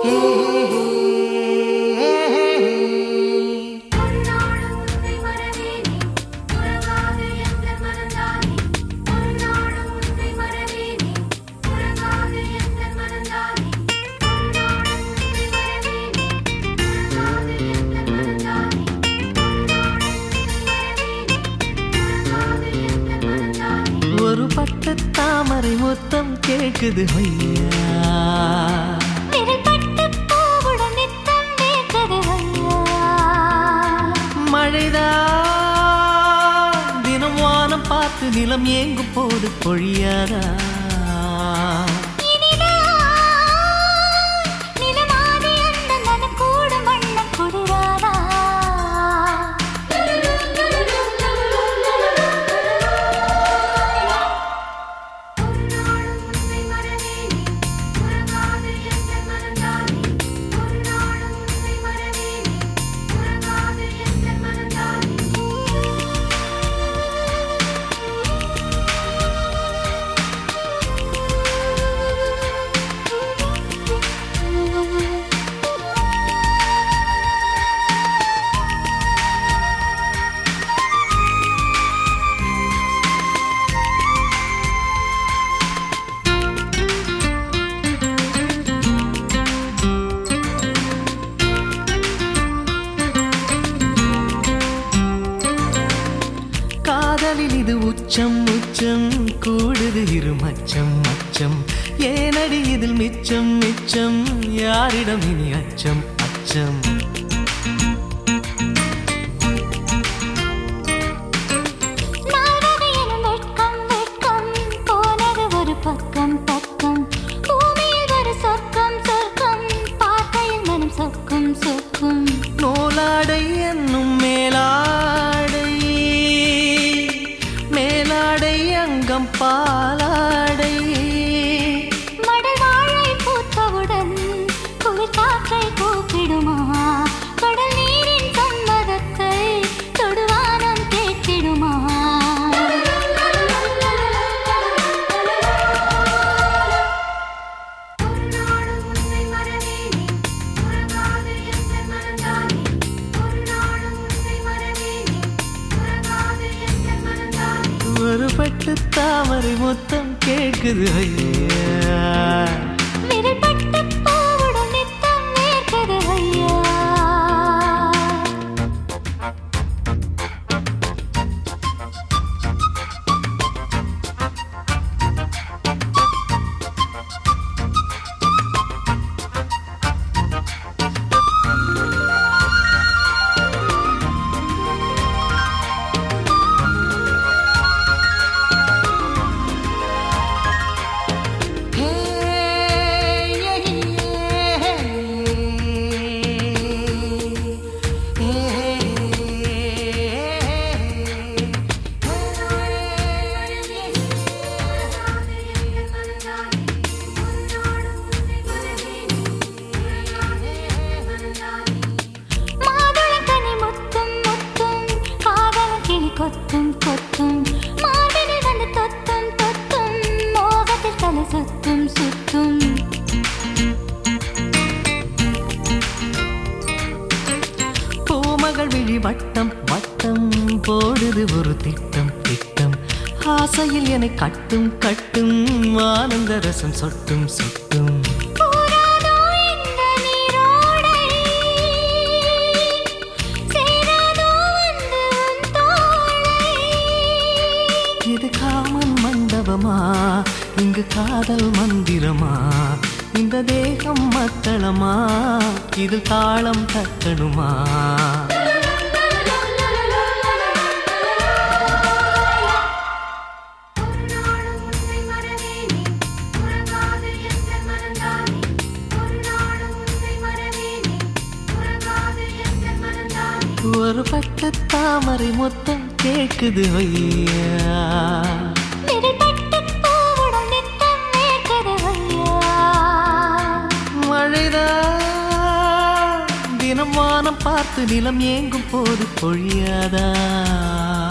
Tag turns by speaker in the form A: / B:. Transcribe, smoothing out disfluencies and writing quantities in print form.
A: ஒரு பட்டு தாமரை முத்தம் கேக்குது ஐயா, மழைதான் தினம் வானம் பார்த்து நிலம் ஏங்கும் போது பொழியாதா? காதலில் இது உச்சம் உச்சம் கூடுது இரு மச்சம் மச்சம், ஏனடி இதில் மிச்சம் மிச்சம், யாரிடம் இனி அச்சம் அச்சம்?
B: பக்கம் பக்கம் பூமியில் ஒரு சொர்க்கம் சொர்க்கம், பார்க்கையில் மனம் சொர்க்கம் சொர்க்கம்.
A: நூலாடை என்னும் மேலாடை, மேலாடை அங்கம் பாலாடை,
B: மடவாழை பூத்தவுடன் குளிர் காற்றை கூப்பிடுமா? கடல் நீரின் சம்மதத்தை தொடுவானம் கேட்டிடுமா?
A: ஒரு பட்டு தாமரை முத்தம் கேட்குது ஐயா,
B: விரல்பட்டு பூவுடன் நித்தம் நேர்க்குது ஐயா. கொத்தும் கொத்தும் மார்பினில் வந்து தொத்தும் தொத்தும், மோகத்தில் தலை சுத்தும் சுத்தும்.
A: பூமகள் விழி வட்டம் வட்டம் போடுது ஒரு திட்டம் திட்டம், ஆசையில் என்னை கட்டும் கட்டும், ஆனந்த ரசம் சொட்டும் சொட்டும். இது காமன் மண்டபமா, இங்கு காதல் மந்திரமா, இந்த தேகம் மத்தளமா, இது தாளம் தட்டணுமா? ஒரு பட்டு தாமரை முத்தம் கேட்குது ஐயா, மழைதான் தினம் வானம் பார்த்து நிலம் ஏங்கும் போது பொழியாதா?